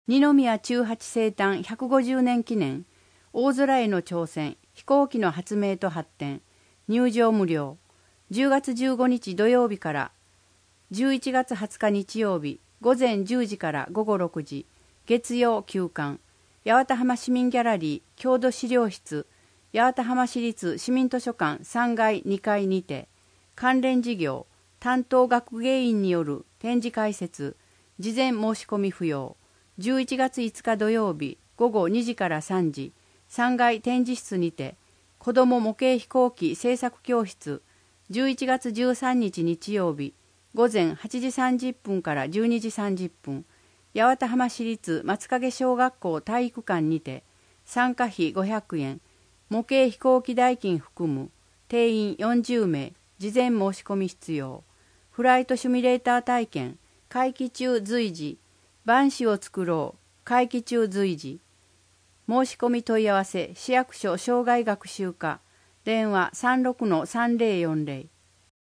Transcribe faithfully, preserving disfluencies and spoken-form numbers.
二宮中八生誕ひゃくごじゅうねん記念、大空への挑戦、飛行機の発明と発展、入場無料。じゅうがつじゅうごにち土曜日からじゅういちがつはつか日曜日、午前じゅうじから午後ろくじ、月曜休館。八幡浜市民ギャラリー郷土資料室、八幡浜市立市民図書館さんがいにかいにて、関連事業、担当学芸員による展示解説、事前申し込み不要。じゅういちがついつか土曜日、午後にじからさんじ、さんがい展示室にて、子ども模型飛行機製作教室、じゅういちがつじゅうさんにち日曜日、午前はちじさんじゅっぷんからじゅうにじさんじゅっぷん、八幡浜市立松影小学校体育館にて、参加費ごひゃくえん、模型飛行機代金含む、定員よんじゅうめい、事前申し込み必要。フライトシミュレーター体験、会期中随時、万子を作ろう、会期中随時。申し込み問い合わせ、市役所障害学習課、電話 さんろくのさんぜろよんぜろ。